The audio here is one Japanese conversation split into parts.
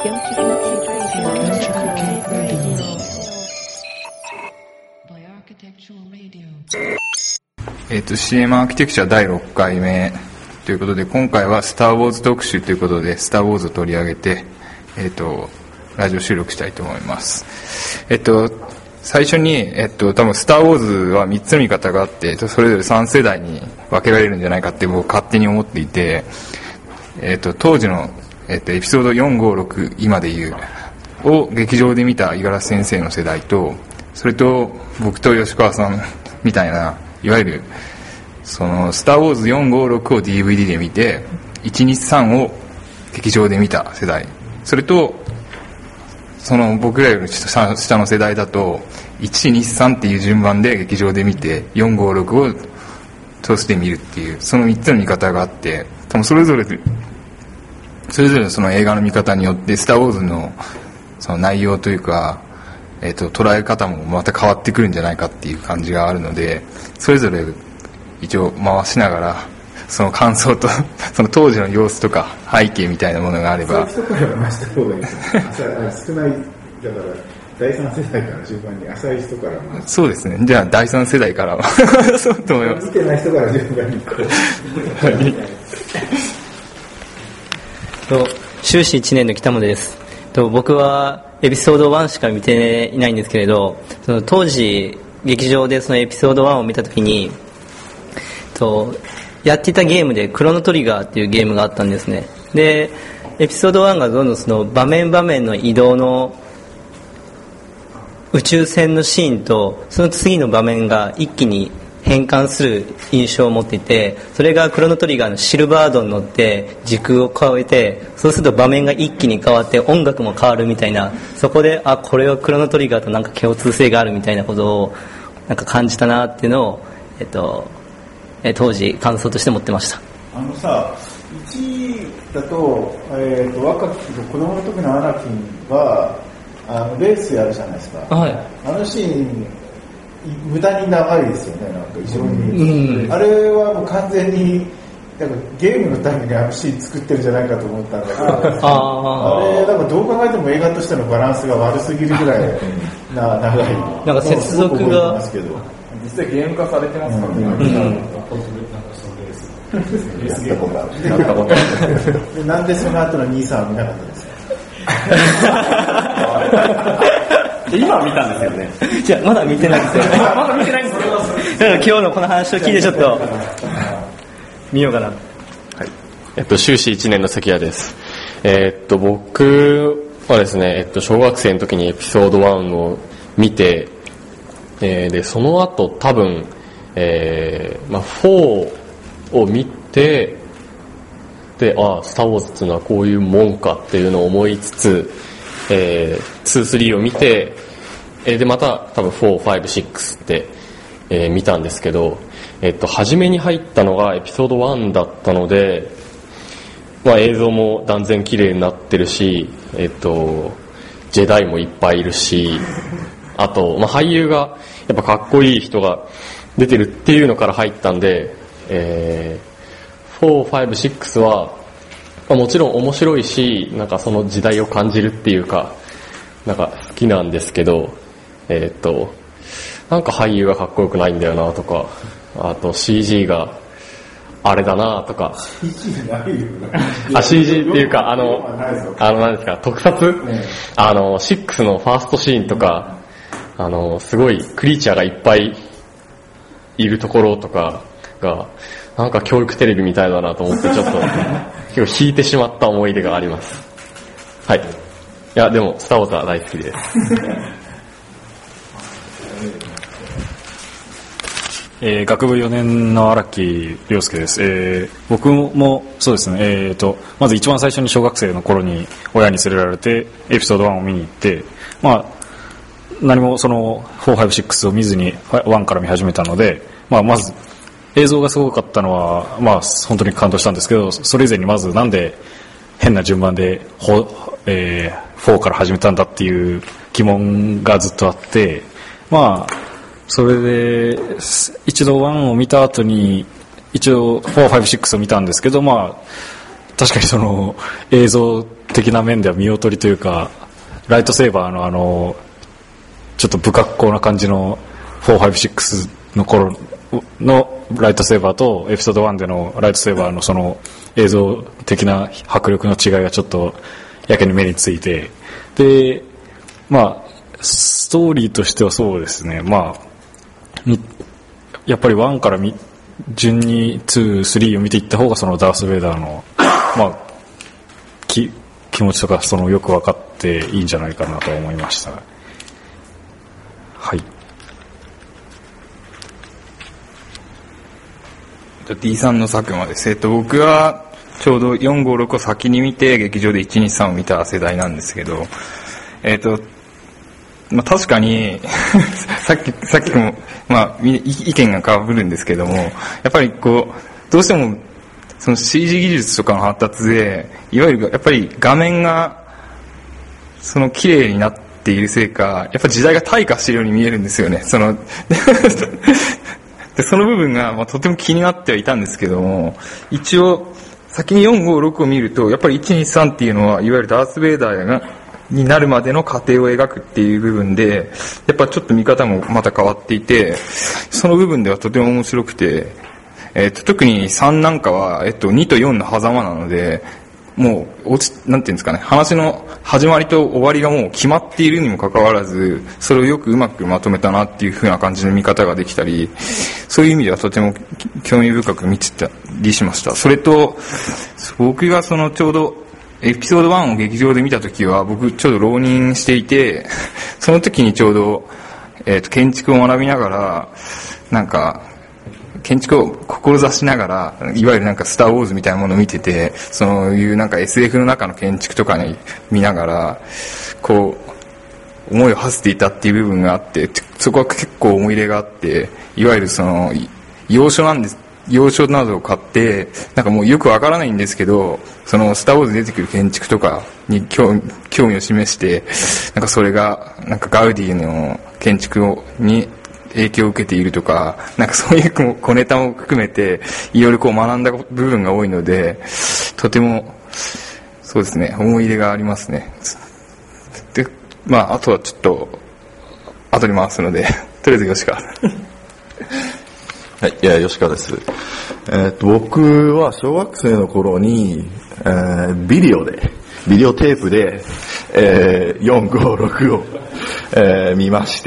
CM アーキテクチャ第6回目ということで、今回はスターウォーズ特集ということでスターウォーズを取り上げて、ラジオ収録したいと思います。最初に、多分スターウォーズは3つの見方があって、それぞれ3世代に分けられるんじゃないかって僕勝手に思っていて、当時の、エピソード4、5、6今で言うを劇場で見た五十嵐先生の世代と、それと僕と吉川さんみたいないわゆるそのスターウォーズ4、5、6を DVD で見て1、2、3を劇場で見た世代、それとその僕らより下の世代だと1、2、3っていう順番で劇場で見て4、5、6を通して見るっていう、その3つの見方があって、多分それぞれその映画の見方によってスターウォーズのその内容というか、捉え方もまた変わってくるんじゃないかっていう感じがあるので、それぞれ一応回しながらその感想とその当時の様子とか背景みたいなものがあれば、 そういう人から回した方がいいですね。少ないだから第3世代から順番に浅い人から回す。 そうですね。じゃあ第3世代からそうと思います。 見てない人から順番に修士1年の北本です。僕はエピソード1しか見ていないんですけれど、その当時劇場でそのエピソード1を見たときにやっていたゲームでクロノトリガーっていうゲームがあったんですね。でエピソード1がどんどんその場面場面の移動の宇宙船のシーンとその次の場面が一気に変換する印象を持っていて、それがクロノトリガーのシルバードに乗って時空を変えて、そうすると場面が一気に変わって音楽も変わるみたいな、そこでこれはクロノトリガーとなんか共通性があるみたいなことをなんか感じたなっていうのを、当時感想として持ってました。 1だと、若き子供の時のアナキンはレースやるじゃないですか、 はい、 あのシーン無駄に長いですよね。なんか非常に、あれはもう完全になんかゲームのためにあのシーン作ってるんじゃないかと思ったんだけどあれなんかどう考えても映画としてのバランスが悪すぎるぐらい長いなんか接続が実際ゲーム化されてますからね。 なんでその後の兄さんは見なかったんですか今見たんですよね。 じゃあまだ見てないんですよね。まだ見てないんですよ。だから今日のこの話を聞いてちょっと見ようかな。はい。 修士1年の関谷です。僕はですね、小学生の時にエピソード1を見て、でその後多分、4を見て、でスターウォーズっていうのはこういうもんかっていうのを思いつつ、2、3を見て、でまた多分4、5、6って、見たんですけど、初めに入ったのがエピソード1だったので、映像も断然綺麗になってるし、ジェダイもいっぱいいるし、あと、俳優がやっぱかっこいい人が出てるっていうのから入ったんで、4、5、6はもちろん面白いし、なんかその時代を感じるっていうか、なんか好きなんですけど、なんか俳優がかっこよくないんだよなとか、あと CG があれだなとか。 CG ないよ。 CG っていうか、何ですか、特撮、6のファーストシーンとか、すごいクリーチャーがいっぱいいるところとかが、なんか教育テレビみたいだなと思ってちょっと結構引いてしまった思い出があります。はい。いやでもスターウォーズは大好きです。 学部4年の荒木亮介です。僕もそうですね。まず一番最初に小学生の頃に親に連れられてエピソード1を見に行って、何もその4、5、6を見ずに1から見始めたので、まず映像がすごかったのは本当に感動したんですけど、それ以前にまずなんで変な順番で4から始めたんだっていう疑問がずっとあって、それで一度1を見た後に一応4、5、6を見たんですけど、 確かにその映像的な面では見劣りというか、ライトセーバーのちょっと不格好な感じの456の頃のライトセーバーとエピソード1でのライトセーバーのその映像的な迫力の違いがちょっとやけに目について、でまあストーリーとしてはそうですね、まあやっぱり1から順に2、3を見ていった方がそのダース・ベイダーのまあ気持ちとかそのよく分かっていいんじゃないかなと思いました。はい。 D さんの佐久間です。僕はちょうど4、5、6を先に見て劇場で1、2、3を見た世代なんですけど、まあ、確かにさっきも、まあ、意見が被るんですけども、やっぱりこうどうしてもその CG 技術とかの発達で、いわゆるやっぱり画面がその綺麗になっているせいか、やっぱ時代が退化しているように見えるんですよね。でその部分が、まあ、とても気になってはいたんですけども、一応先に4、5、6を見ると、やっぱり1、2、3っていうのは、いわゆるダース・ベイダーになるまでの過程を描くっていう部分で、やっぱちょっと見方もまた変わっていて、その部分ではとても面白くて、特に3なんかは、2と4の狭間なので、もうなんていうんですかね、話の始まりと終わりがもう決まっているにもかかわらず、それをよくうまくまとめたなっていう風な感じの見方ができたり、そういう意味ではとても興味深く見てたりしました。それと僕がそのちょうどエピソード1を劇場で見た時は、僕ちょうど浪人していて、その時にちょうど建築を学びながら、なんか建築を志しながら、いわゆるなんかスターウォーズみたいなものを見てて、そういうなんか SF の中の建築とかに見ながら、こう、思いを馳せていたっていう部分があって、そこは結構思い入れがあって、いわゆるその、洋書などを買って、なんかもうよくわからないんですけど、そのスターウォーズに出てくる建築とかに興味を示して、なんかそれが、なんかガウディの建築に、影響を受けているとか、なんかそういう小ネタも含めていろいろこう学んだ部分が多いので、とてもそうですね、思い入れがありますね。で、まああとはちょっと後に回すので、とりあえず吉川。 はい、吉川です。僕は小学生の頃に、ビデオテープで、4、5、6を、見まして、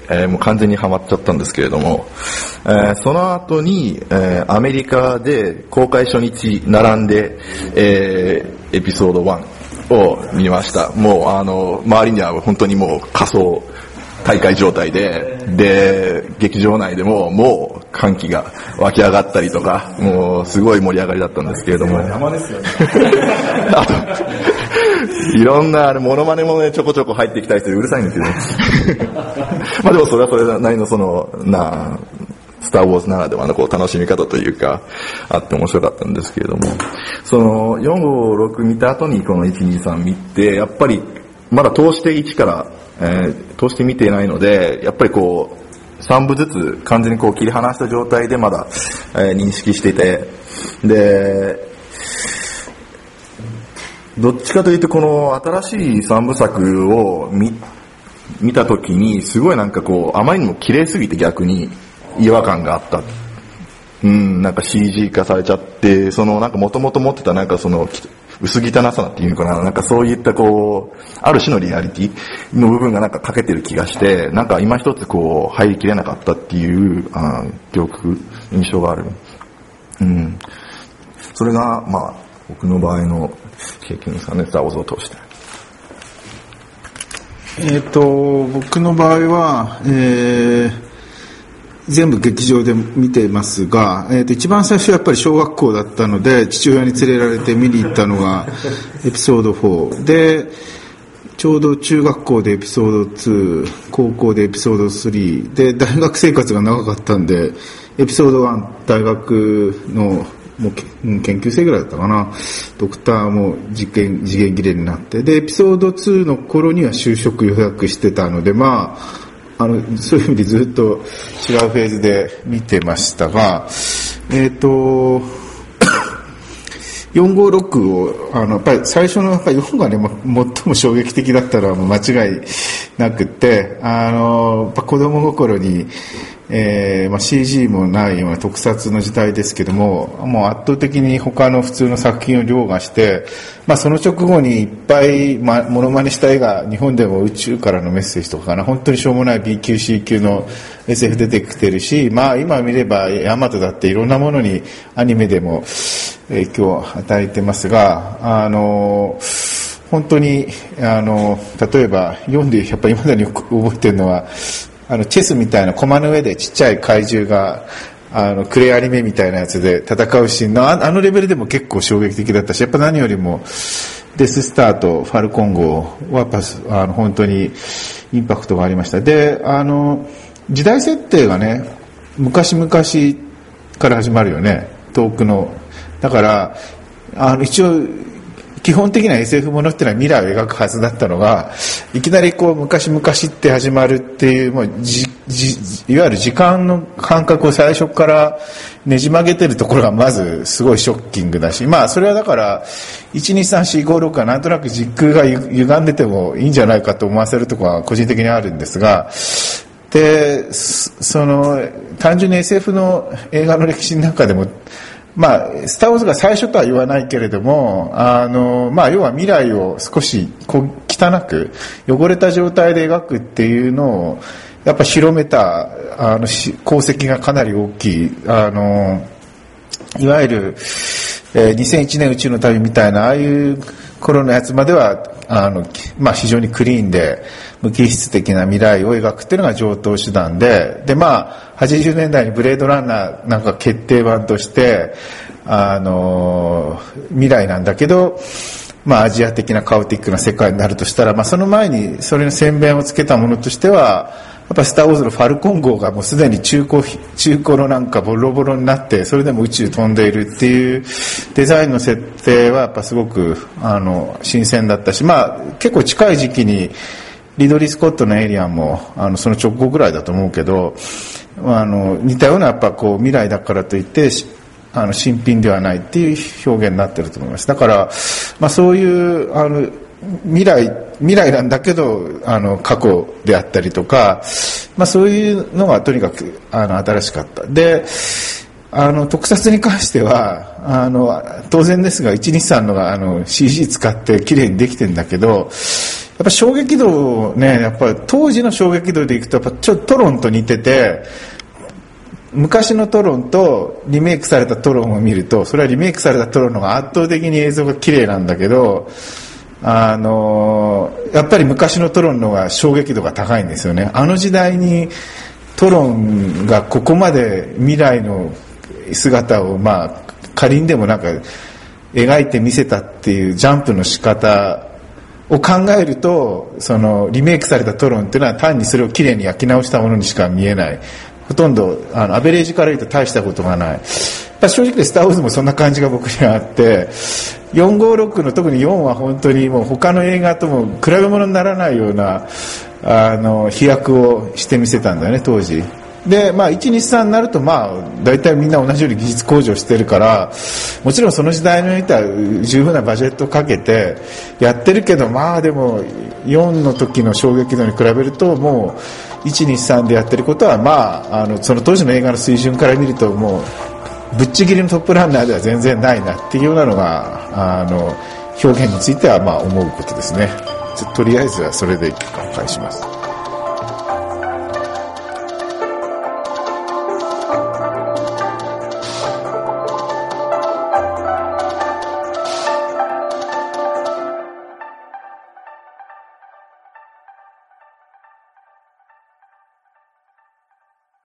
もう完全にハマっちゃったんですけれども、その後に、アメリカで公開初日並んで、エピソード1を見ました。もう周りには本当にもう仮想大会状態で、劇場内でももう歓喜が湧き上がったりとか、もうすごい盛り上がりだったんですけれども。 山ですよね。 あといろんなモノマネもね、ちょこちょこ入ってきたりしてうるさいんですよね。まあでもそれはそれなりのスターウォーズならではのこう楽しみ方というか、あって面白かったんですけれども、その4、5、6見た後にこの1、2、3見て、やっぱりまだ通して1から、通して見ていないので、やっぱりこう、3部ずつ完全にこう切り離した状態でまだ、認識していて、で、どっちかというとこの新しい3部作を見たときにすごいなんかこうあまりにも綺麗すぎて逆に違和感があった。なんか CG 化されちゃって、そのなんか元々持ってたなんかその薄汚さっていうのかな、なんかそういったこうある種のリアリティの部分がなんか欠けてる気がして、なんか今一つこう入りきれなかったっていう印象がある。それがまあ僕の場合の経験ですかね、スターウォーズを通して。 僕の場合は、全部劇場で見てますが、一番最初はやっぱり小学校だったので、父親に連れられて見に行ったのがエピソード4で、ちょうど中学校でエピソード2、高校でエピソード3で、大学生活が長かったんで、エピソード1大学のもう研究生ぐらいだったかな、ドクターも次元切れになって、でエピソード2の頃には就職予約してたので、まあそういう意味でずっと違うフェーズで見てましたが、 456をやっぱり最初の4がね、最も衝撃的だったのは間違いなくってやっぱ子供心に、CG もないような特撮の時代ですけども、もう圧倒的に他の普通の作品を凌駕して、その直後にいっぱいモノマネした絵が日本でも宇宙からのメッセージとかかな、本当にしょうもない B 級 C 級の SF 出てきてるし、今見ればヤマトだっていろんなものにアニメでも影響を与えてますが、本当に例えば読んでやっぱり未だに覚えてるのはチェスみたいな駒の上でちっちゃい怪獣がクレアニメみたいなやつで戦うシーンのレベルでも結構衝撃的だったし、やっぱ何よりもデススターとファルコン号はやっぱ本当にインパクトがありました。で時代設定がね昔々から始まるよね、遠くの。だから一応基本的な SF ものってのは未来を描くはずだったのが、いきなり昔々って始まるっていう、もういわゆる時間の感覚を最初からねじ曲げてるところがまずすごいショッキングだし、それはだから12345はなんとなく時空が歪んでてもいいんじゃないかと思わせるところは個人的にあるんですが、で単純に SF の映画の歴史の中でもスターウォーズが最初とは言わないけれども、要は未来を少し汚く汚れた状態で描くっていうのをやっぱ広めた功績がかなり大きい。いわゆる、2001年宇宙の旅みたいなああいう頃のやつまでは非常にクリーンで無機質的な未来を描くっていうのが常套手段で、80年代にブレードランナーなんか決定版として未来なんだけど、アジア的なカオティックな世界になるとしたら、その前にそれの先鞭をつけたものとしてはやっぱスターウォーズのファルコン号がもうすでに中古のなんかボロボロになって、それでも宇宙飛んでいるっていうデザインの設定はやっぱすごく新鮮だったし、結構近い時期にリドリー・スコットのエイリアンもその直後ぐらいだと思うけど、似たようなやっぱ未来だからといって新品ではないっていう表現になってると思います。だからそういう未来なんだけど過去であったりとか、そういうのがとにかく新しかった。で特撮に関しては当然ですが123のがCG 使って綺麗にできてるんだけど、やっぱ衝撃度ね、やっぱ当時の衝撃度でいくとやっぱちょっとトロンと似てて、昔のトロンとリメイクされたトロンを見ると、それはリメイクされたトロンの方が圧倒的に映像が綺麗なんだけど、やっぱり昔のトロンの方が衝撃度が高いんですよね。時代にトロンがここまで未来の姿を仮にでもなんか描いてみせたっていうジャンプの仕方を考えると、リメイクされたトロンっていうのは単にそれをきれいに焼き直したものにしか見えない。ほとんどアベレージから言うと大したことがない。正直スターウォーズもそんな感じが僕にはあって、456の特に4は本当にもう他の映画とも比べ物にならないような飛躍をしてみせたんだよね、当時。で123になると大体みんな同じように技術向上してるから、もちろんその時代においては十分なバジェットをかけてやってるけど、でも4の時の衝撃度に比べるともう123でやってることはその当時の映画の水準から見るともうぶっちぎりのトップランナーでは全然ないなっていうようなのが表現については思うことですね。とりあえずはそれで一回返します。